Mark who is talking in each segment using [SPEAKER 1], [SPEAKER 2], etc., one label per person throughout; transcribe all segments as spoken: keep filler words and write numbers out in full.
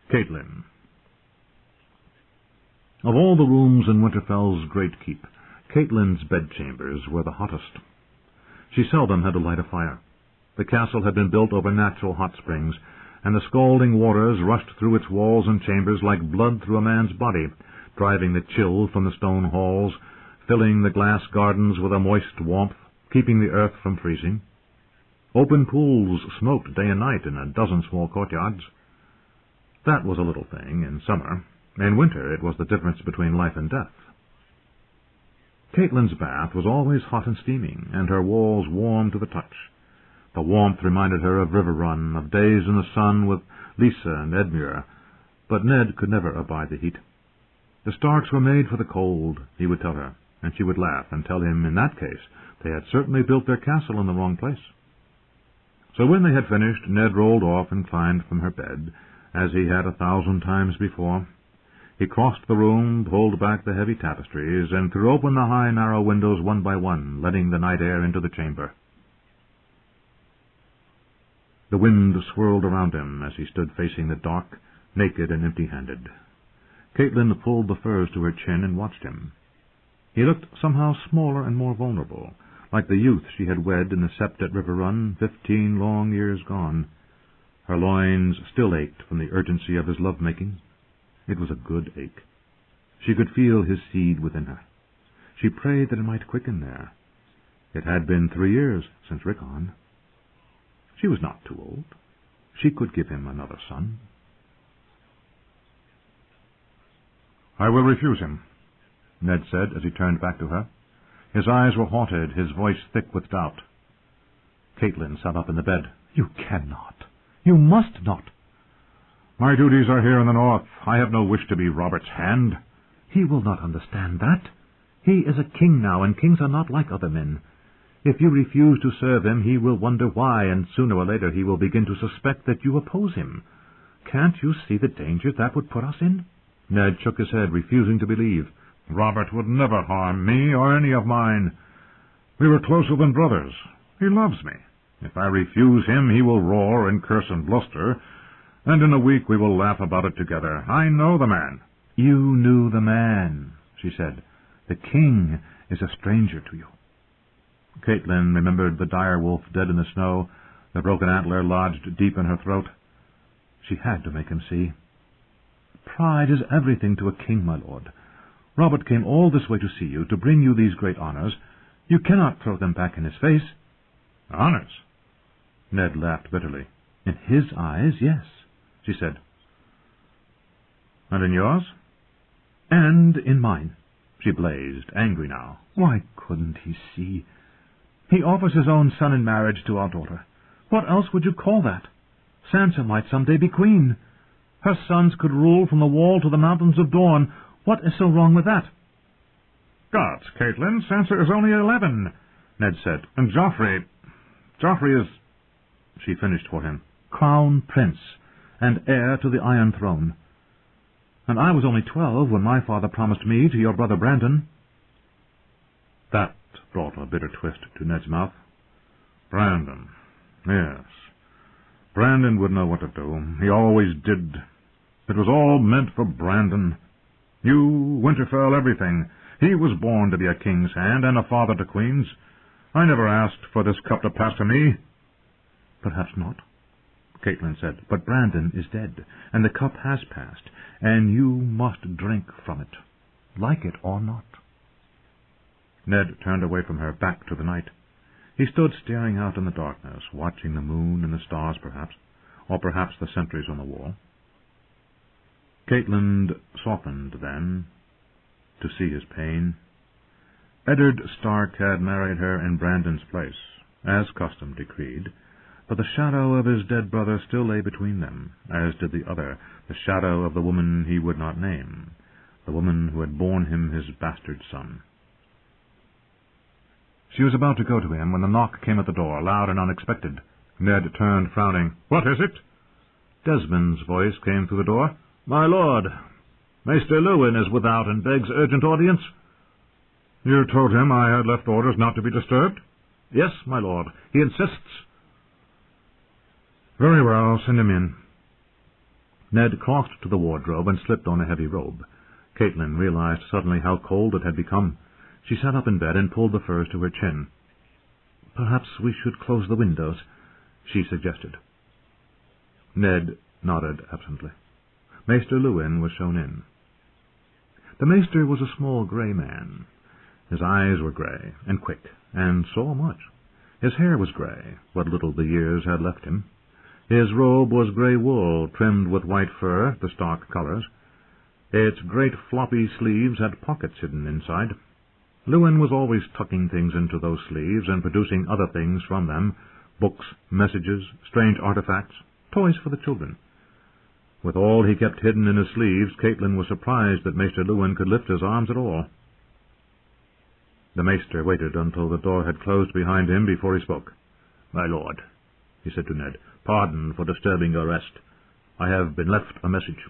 [SPEAKER 1] Catelyn. Of all the rooms in Winterfell's great keep, Catelyn's bedchambers were the hottest. She seldom had to light a fire. The castle had been built over natural hot springs, and the scalding waters rushed through its walls and chambers like blood through a man's body, driving the chill from the stone halls, filling the glass gardens with a moist warmth, keeping the earth from freezing. Open pools smoked day and night in a dozen small courtyards. That was a little thing in summer. In winter it was the difference between life and death. Catelyn's bath was always hot and steaming, and her walls warm to the touch. The warmth reminded her of Riverrun, of days in the sun with Lisa and Edmure, but Ned could never abide the heat. The Starks were made for the cold, he would tell her, and she would laugh and tell him in that case they had certainly built their castle in the wrong place. So when they had finished, Ned rolled off and climbed from her bed, as he had a thousand times before. He crossed the room, pulled back the heavy tapestries, and threw open the high, narrow windows one by one, letting the night air into the chamber. The wind swirled around him as he stood facing the dark, naked and empty-handed. Catelyn pulled the furs to her chin and watched him. He looked somehow smaller and more vulnerable, like the youth she had wed in the sept at Riverrun, fifteen long years gone. Her loins still ached from the urgency of his love-making. It was a good ache. She could feel his seed within her. She prayed that it might quicken there. It had been three years since Rickon. She was not too old. She could give him another son. "I will refuse him," Ned said as he turned back to her. His eyes were haunted, his voice thick with doubt. Catelyn sat up in the bed. "You cannot. You must not." "My duties are here in the north. I have no wish to be Robert's hand." "He will not understand that. He is a king now, and kings are not like other men. If you refuse to serve him, he will wonder why, and sooner or later he will begin to suspect that you oppose him. Can't you see the danger that would put us in?" Ned shook his head, refusing to believe. "Robert would never harm me or any of mine. We were closer than brothers. He loves me. If I refuse him, he will roar and curse and bluster, and in a week we will laugh about it together. I know the man." "You knew the man," she said. "The king is a stranger to you." Catelyn remembered the dire wolf dead in the snow, the broken antler lodged deep in her throat. She had to make him see. "Pride is everything to a king, my lord. Robert came all this way to see you, to bring you these great honors. You cannot throw them back in his face." "Honors?" Ned laughed bitterly. "In his eyes, yes," she said. "And in yours?" "And in mine." She blazed, angry now. Why couldn't he see? "He offers his own son in marriage to our daughter. What else would you call that? Sansa might some day be queen. Her sons could rule from the wall to the mountains of Dorne. What is so wrong with that?" "Gods, Catelyn, Sansa is only eleven," Ned said. "And Joffrey... Joffrey is..." She finished for him. "Crown prince, and heir to the Iron Throne. And I was only twelve when my father promised me to your brother Brandon." That brought a bitter twist to Ned's mouth. Brandon. Yes. Brandon would know what to do. He always did. It was all meant for Brandon. You, Winterfell, everything. He was born to be a king's hand and a father to queens. I never asked for this cup to pass to me." "Perhaps not," Catelyn said, "but Brandon is dead, and the cup has passed, and you must drink from it, like it or not." Ned turned away from her, back to the night. He stood staring out in the darkness, watching the moon and the stars, perhaps, or perhaps the sentries on the wall. Catelyn softened then, to see his pain. Eddard Stark had married her in Brandon's place, as custom decreed, but the shadow of his dead brother still lay between them, as did the other, the shadow of the woman he would not name, the woman who had borne him his bastard son. She was about to go to him when the knock came at the door, loud and unexpected. Ned turned, frowning. "What is it?" Desmond's voice came through the door. "My lord, Maester Luwin is without and begs urgent audience." "You told him I had left orders not to be disturbed?" "Yes, my lord. He insists." "Very well, send him in." Ned crossed to the wardrobe and slipped on a heavy robe. Caitlin realized suddenly how cold it had become. She sat up in bed and pulled the furs to her chin. "Perhaps we should close the windows," she suggested. Ned nodded absently. Maester Luwin was shown in. The maester was a small grey man. His eyes were grey and quick, and saw much. His hair was grey, what little the years had left him. His robe was grey wool, trimmed with white fur, the stock colours. Its great floppy sleeves had pockets hidden inside. Luwin was always tucking things into those sleeves and producing other things from them, books, messages, strange artifacts, toys for the children. With all he kept hidden in his sleeves, Caitlin was surprised that Maester Luwin could lift his arms at all. The maester waited until the door had closed behind him before he spoke. "My lord," he said to Ned, "pardon for disturbing your rest. I have been left a message."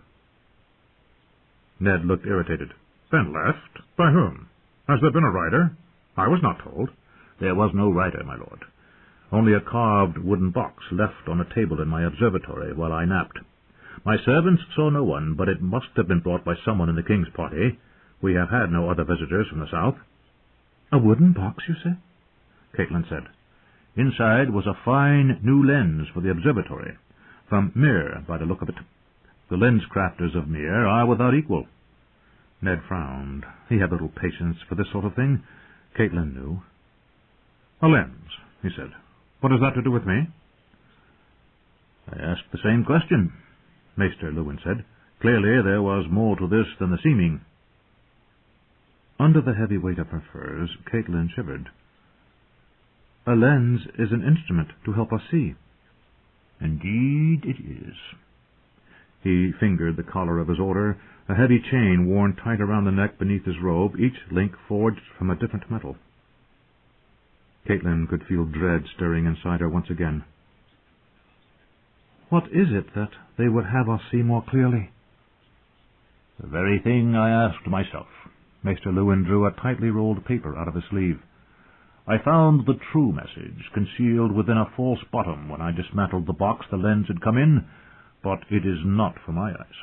[SPEAKER 1] Ned looked irritated. "Been left? By whom? Has there been a rider? I was not told." "There was no rider, my lord. Only a carved wooden box left on a table in my observatory while I napped. My servants saw no one, but it must have been brought by someone in the king's party. We have had no other visitors from the south." "A wooden box, you say?" Caitlin said. "Inside was a fine new lens for the observatory, from Mir, by the look of it. The lens crafters of Mir are without equal." Ned frowned. He had little patience for this sort of thing. Caitlin knew. "A lens," he said. "What has that to do with me?" "I asked the same question," Maester Luwin said. "Clearly there was more to this than the seeming." Under the heavy weight of her furs, Caitlin shivered. "A lens is an instrument to help us see." "Indeed it is." He fingered the collar of his order, a heavy chain worn tight around the neck beneath his robe, each link forged from a different metal. Caitlin could feel dread stirring inside her once again. "What is it that they would have us see more clearly?" "The very thing I asked myself." Maester Luwin drew a tightly rolled paper out of his sleeve. "I found the true message concealed within a false bottom when I dismantled the box the lens had come in, but it is not for my eyes."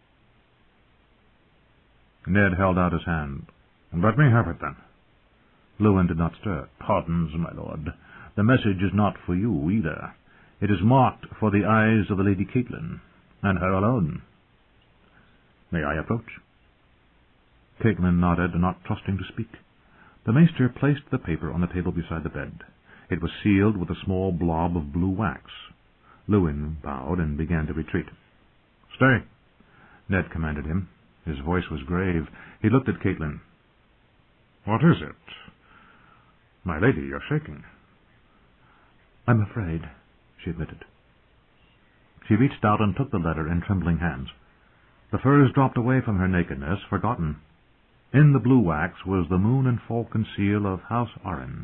[SPEAKER 1] Ned held out his hand. "Let me have it, then." Luwin did not stir. "Pardons, my lord. The message is not for you, either. It is marked for the eyes of the Lady Caitlin, and her alone." "May I approach?" Caitlin nodded, not trusting to speak. The maester placed the paper on the table beside the bed. It was sealed with a small blob of blue wax. Luwin bowed and began to retreat. "Stay," Ned commanded him. His voice was grave. He looked at Caitlin. "What is it? My lady, you're shaking." "I'm afraid," she admitted. She reached out and took the letter in trembling hands. The furs dropped away from her nakedness, forgotten. In the blue wax was the moon and falcon seal of House Arryn.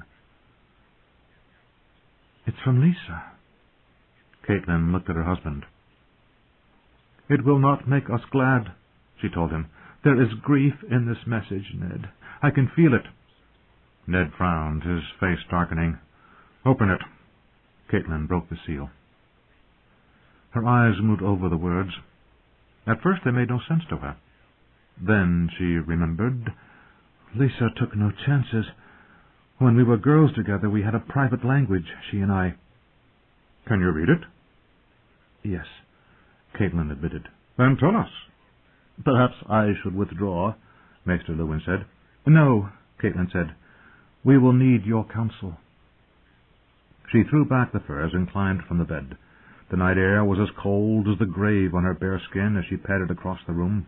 [SPEAKER 1] "It's from Lisa." Caitlin looked at her husband. "It will not make us glad," she told him. "There is grief in this message, Ned. I can feel it." Ned frowned, his face darkening. "Open it." Caitlin broke the seal. Her eyes moved over the words. At first they made no sense to her. Then she remembered. "Lisa took no chances. When we were girls together, we had a private language, she and I." "Can you read it?" "Yes," Caitlin admitted. "Then tell us." "Perhaps I should withdraw," Maester Luwin said. "No," Caitlin said. "We will need your counsel." She threw back the furs and climbed from the bed. The night air was as cold as the grave on her bare skin as she padded across the room.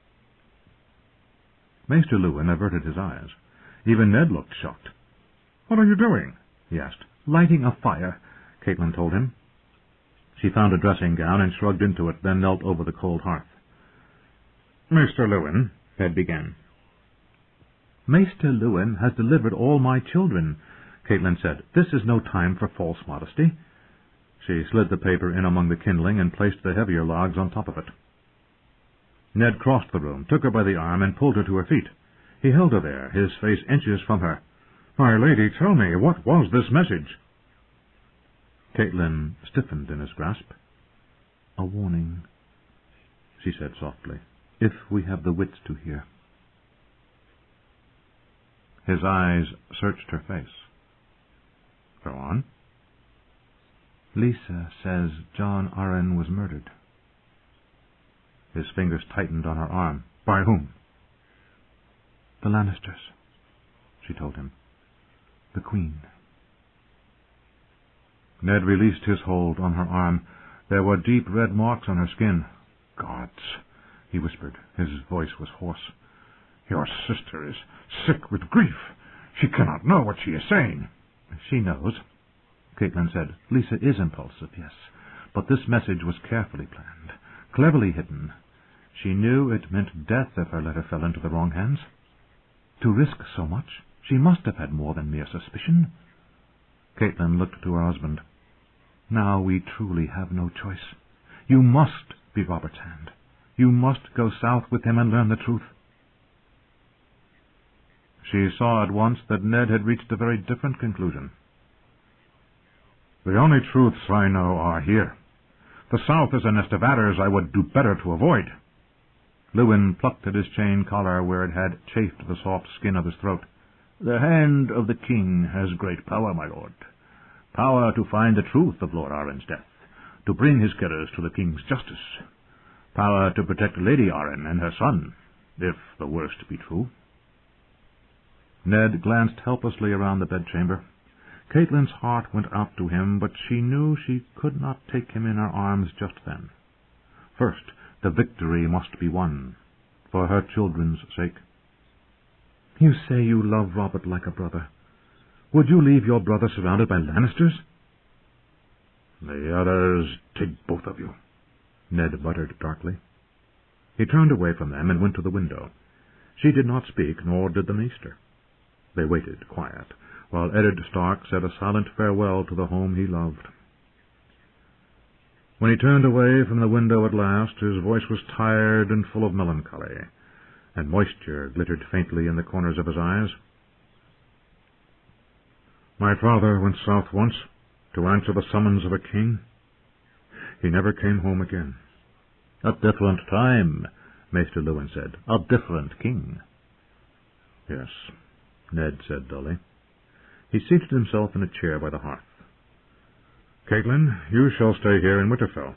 [SPEAKER 1] Maester Luwin averted his eyes. Even Ned looked shocked. "What are you doing?" he asked. "Lighting a fire," Caitlin told him. She found a dressing gown and shrugged into it, then knelt over the cold hearth. "Maester Luwin," Ned began. "Maester Luwin has delivered all my children," Caitlin said. "This is no time for false modesty." She slid the paper in among the kindling and placed the heavier logs on top of it. Ned crossed the room, took her by the arm, and pulled her to her feet. He held her there, his face inches from her. "My lady, tell me, what was this message?" Caitlin stiffened in his grasp. "A warning." she said softly, "if we have the wits to hear." His eyes searched her face. Go on.
[SPEAKER 2] "Lisa says John Arryn was murdered."
[SPEAKER 1] His fingers tightened on her arm. "By whom?"
[SPEAKER 2] "The Lannisters," she told him. "The Queen."
[SPEAKER 1] Ned released his hold on her arm. There were deep red marks on her skin. "Gods," he whispered. His voice was hoarse. "Your sister is sick with grief. She cannot know what she is saying."
[SPEAKER 2] "She knows," Caitlin said. "Lisa is impulsive, yes, but this message was carefully planned, cleverly hidden. She knew it meant death if her letter fell into the wrong hands. To risk so much, she must have had more than mere suspicion." Caitlin looked to her husband. "Now we truly have no choice. You must be Robert's hand. You must go south with him and learn the truth."
[SPEAKER 1] She saw at once that Ned had reached a very different conclusion. "The only truths I know are here. The south is a nest of adders I would do better to avoid."
[SPEAKER 2] Lewin plucked at his chain collar where it had chafed the soft skin of his throat.
[SPEAKER 3] "The hand of the king has great power, my lord. Power to find the truth of Lord Arryn's death, to bring his killers to the king's justice. Power to protect Lady Arryn and her son, if the worst be true."
[SPEAKER 1] Ned glanced helplessly around the bedchamber. Caitlin's heart went out to him, but she knew she could not take him in her arms just then. First, the victory must be won, for her children's sake.
[SPEAKER 2] "You say you love Robert like a brother. Would you leave your brother surrounded by Lannisters?"
[SPEAKER 3] "The others take both of you,"
[SPEAKER 1] Ned muttered darkly. He turned away from them and went to the window. She did not speak, nor did the maester. They waited, quiet, while Eddard Stark said a silent farewell to the home he loved. When he turned away from the window at last, his voice was tired and full of melancholy, and moisture glittered faintly in the corners of his eyes. "My father went south once to answer the summons of a king. He never came home again."
[SPEAKER 3] "A different time," Maester Lewin said. "A different king."
[SPEAKER 1] "Yes," Ned said dully. He seated himself in a chair by the hearth. "Caitlin, you shall stay here in Winterfell."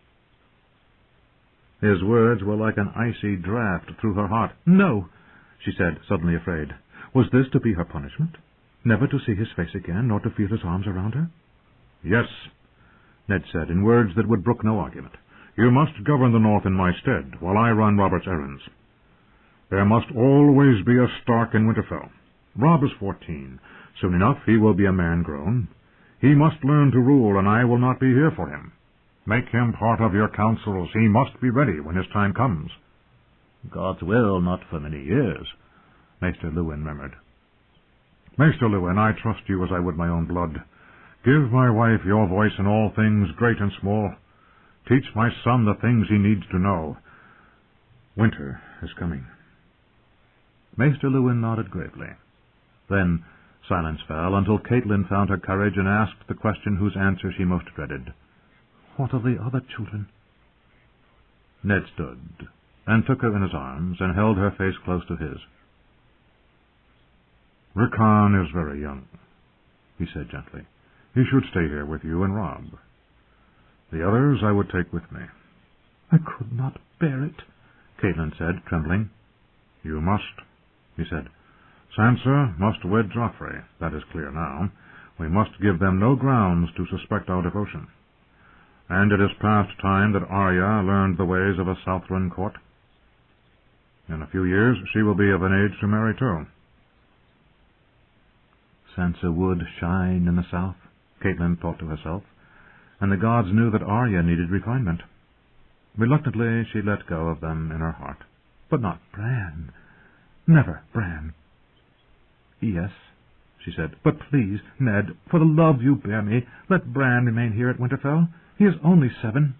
[SPEAKER 1] His words were like an icy draught through her heart. "No," she said, suddenly afraid. Was this to be her punishment? Never to see his face again, nor to feel his arms around her? "Yes," Ned said, in words that would brook no argument. "You must govern the north in my stead, while I run Robert's errands. There must always be a Stark in Winterfell. Robb is fourteen. Soon enough he will be a man grown. He must learn to rule, and I will not be here for him. Make him part of your councils. He must be ready when his time comes."
[SPEAKER 3] "God's will, not for many years,"
[SPEAKER 1] Maester Lewin murmured. "Maester Lewin, I trust you as I would my own blood. Give my wife your voice in all things, great and small. Teach my son the things he needs to know. Winter is coming." Maester Lewin nodded gravely. Then silence fell until Caitlin found her courage and asked the question whose answer she most dreaded. "What of the other children?" Ned stood and took her in his arms and held her face close to his. "Rickon is very young," he said gently. "He should stay here with you and Robb. The others I would take with me." "I could not bear it," Caitlin said, trembling. "You must," he said. "Sansa must wed Joffrey. That is clear now. We must give them no grounds to suspect our devotion. And it is past time that Arya learned the ways of a Southron court. In a few years she will be of an age to marry too." Sansa would shine in the south, Caitlin thought to herself, and the gods knew that Arya needed refinement. Reluctantly she let go of them in her heart. But not Bran. Never Bran. "Yes," she said, "but please, Ned, for the love you bear me, let Bran remain here at Winterfell. He is only seven."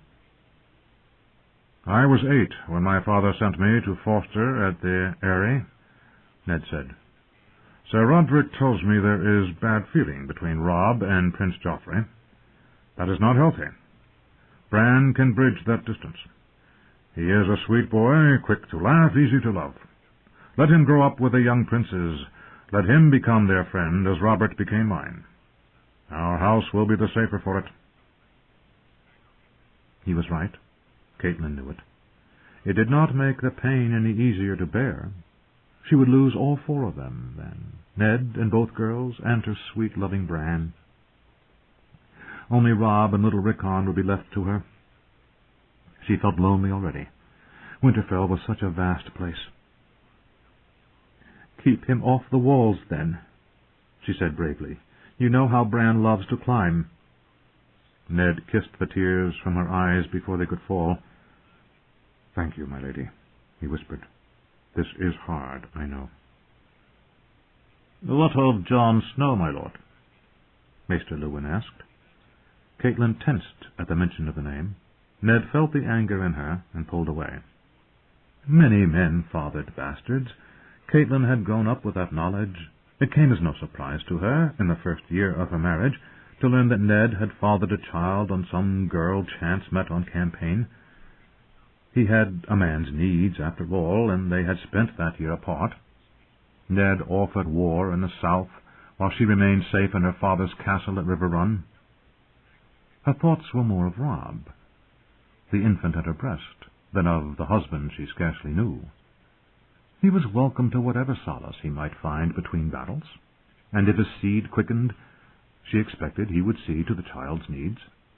[SPEAKER 1] "I was eight when my father sent me to foster at the Eyrie," Ned said. "Sir Roderick tells me there is bad feeling between Robb and Prince Joffrey. That is not healthy. Bran can bridge that distance.
[SPEAKER 3] He is a sweet boy, quick to laugh, easy to love. Let him grow up with the young princes. Let him become their friend, as Robert became mine. Our house will be the safer for it."
[SPEAKER 2] He was right. Caitlin knew it. It did not make the pain any easier to bear. She would lose all four of them, then. Ned and both girls, and her sweet, loving Bran. Only Rob and little Rickon would be left to her. She felt lonely already. Winterfell was such a vast place. "Keep him off the walls, then," she said bravely. "You know how Bran loves to climb." Ned kissed the tears from her eyes before they could fall. "Thank you, my lady," he whispered. "This is hard, I know." "What of Jon Snow, my lord?" Maester Luwin asked. Caitlin tensed at the mention of the name. Ned felt the anger in her and pulled away. Many men fathered bastards. Caitlin had grown up with that knowledge. It came as no surprise to her, in the first year of her marriage, to learn that Ned had fathered a child on some girl chance met on campaign. He had a man's needs, after all, and they had spent that year apart. Ned offered war in the south, while she remained safe in her father's castle at River Run. Her thoughts were more of Rob, the infant at her breast, than of the husband she scarcely knew. He was welcome to whatever solace he might find between battles, and if his seed quickened, she expected he would see to the child's needs.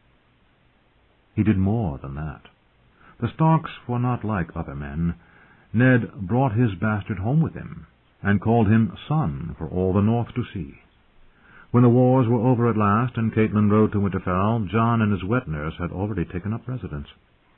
[SPEAKER 2] He did more than that. The Starks were not like other men. Ned brought his bastard home with him, and called him son for all the north to see. When the wars were over at last, and Caitlin rode to Winterfell, Jon and his wet nurse had already taken up residence.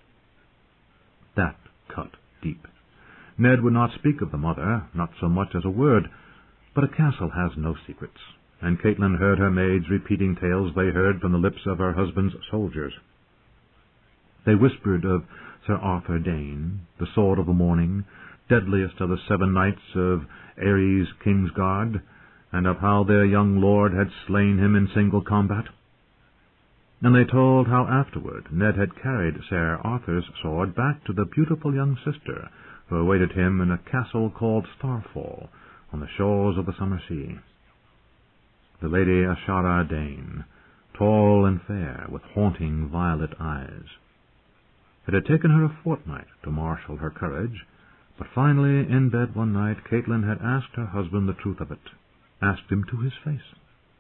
[SPEAKER 2] That cut deep. Ned would not speak of the mother, not so much as a word, but a castle has no secrets, and Caitlin heard her maids repeating tales they heard from the lips of her husband's soldiers. They whispered of Sir Arthur Dane, the Sword of the Morning, deadliest of the seven knights of Aerys Kingsguard, and of how their young lord had slain him in single combat. And they told how afterward Ned had carried Sir Arthur's sword back to the beautiful young sister who awaited him in a castle called Starfall on the shores of the summer sea. The Lady Ashara Dane, tall and fair, with haunting violet eyes. It had taken her a fortnight to marshal her courage, but finally, in bed one night, Caitlin had asked her husband the truth of it, asked him to his face.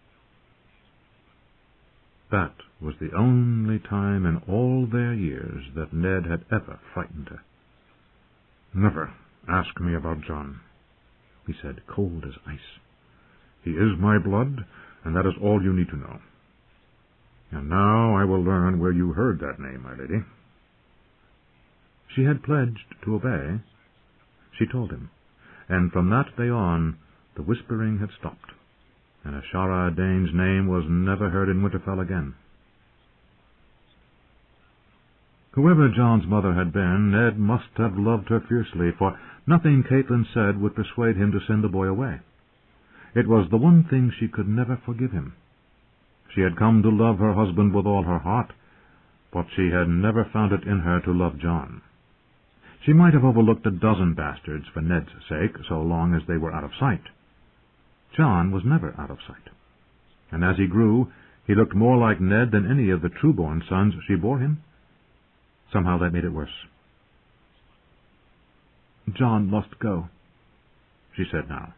[SPEAKER 2] That was the only time in all their years that Ned had ever frightened her. "Never ask me about Jon," he said, cold as ice. "He is my blood, and that is all you need to know. And now I will learn where you heard that name, my lady." She had pledged to obey. She told him, and from that day on the whispering had stopped, and Ashara Dane's name was never heard in Winterfell again. Whoever Jon's mother had been, Ned must have loved her fiercely, for nothing Caitlin said would persuade him to send the boy away. It was the one thing she could never forgive him. She had come to love her husband with all her heart, but she had never found it in her to love Jon. She might have overlooked a dozen bastards for Ned's sake, so long as they were out of sight. Jon was never out of sight, and as he grew, he looked more like Ned than any of the true-born sons she bore him. Somehow that made it worse. "Jon must go," she said now.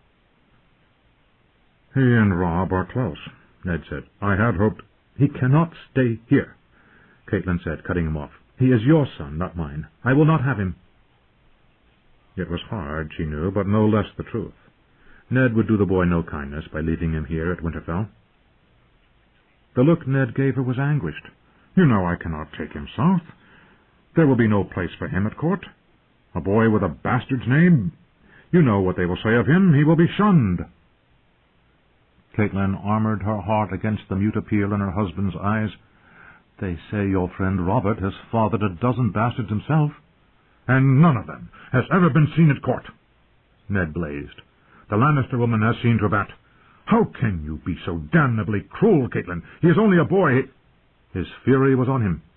[SPEAKER 3] "He and Rob are close," Ned said. "I had hoped—"
[SPEAKER 2] "He cannot stay here," Caitlin said, cutting him off. "He is your son, not mine. I will not have him."
[SPEAKER 3] It was hard, she knew, but no less the truth. Ned would do the boy no kindness by leaving him here at Winterfell. The look Ned gave her was anguished. "You know I cannot take him south. There will be no place for him at court. A boy with a bastard's name. You know what they will say of him. He will be shunned."
[SPEAKER 2] Caitlin armored her heart against the mute appeal in her husband's eyes. "They say your friend Robert has fathered a dozen bastards himself."
[SPEAKER 3] "And none of them has ever been seen at court," Ned blazed. "The Lannister woman has seen to that. How can you be so damnably cruel, Caitlin? He is only a boy." His fury was on him.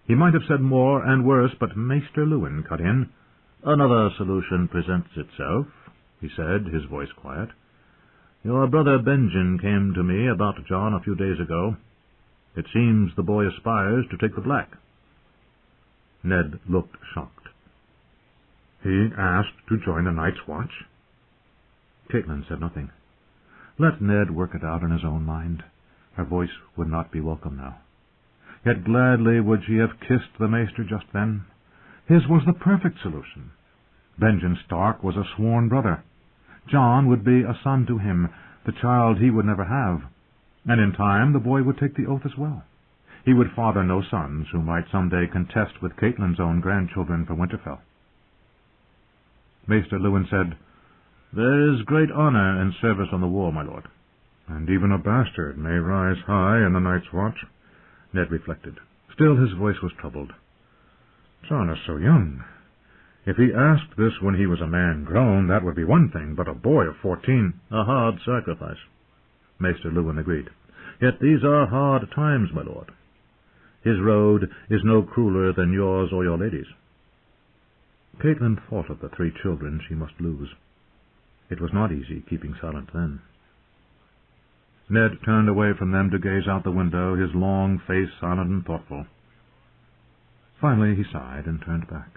[SPEAKER 2] He might have said more and worse, but Maester Lewin cut in. "Another solution presents itself," he said, his voice quiet. "Your brother Benjen came to me about John a few days ago. It seems the boy aspires to take the black." Ned looked shocked.
[SPEAKER 1] "He asked to join the Night's Watch?"
[SPEAKER 2] Caitlin said nothing. Let Ned work it out in his own mind. Her voice would not be welcome now. Yet gladly would she have kissed the Maester just then. His was the perfect solution. Benjen Stark was a sworn brother. John would be a son to him, the child he would never have, and in time the boy would take the oath as well. He would father no sons who might some day contest with Caitlin's own grandchildren for Winterfell. Maester Lewin said, "There is great honour in service on the wall, my lord."
[SPEAKER 1] "And even a bastard may rise high in the Night's Watch,"
[SPEAKER 2] Ned reflected. Still his voice was troubled.
[SPEAKER 1] "John is so young. If he asked this when he was a man grown, that would be one thing, but a boy of fourteen—"
[SPEAKER 2] "A hard sacrifice," Maester Lewin agreed. "Yet these are hard times, my lord. His road is no crueler than yours or your lady's." Caitlin thought of the three children she must lose. It was not easy keeping silent then. Ned turned away from them to gaze out the window, his long face silent and thoughtful. Finally he sighed and turned back.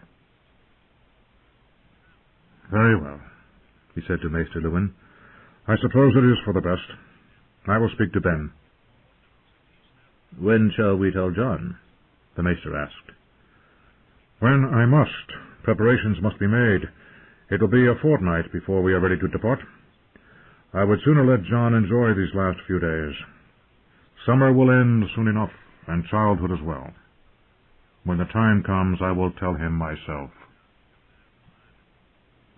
[SPEAKER 1] "Very well," he said to Maester Lewin. "I suppose it is for the best. I will speak to Ben."
[SPEAKER 2] "When shall we tell John?" the Maester asked.
[SPEAKER 1] "When I must. Preparations must be made. It will be a fortnight before we are ready to depart. I would sooner let John enjoy these last few days. Summer will end soon enough, and childhood as well. When the time comes, I will tell him myself."